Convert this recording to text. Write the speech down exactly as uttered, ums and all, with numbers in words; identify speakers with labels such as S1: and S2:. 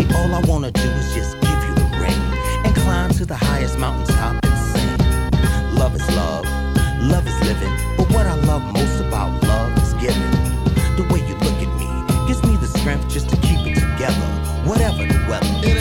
S1: All I wanna do is just give you the ring and climb to the highest mountaintop and sing. Love is love, love is living, but what I love most about love is giving. The way you look at me gives me the strength just to keep it together, whatever the weather.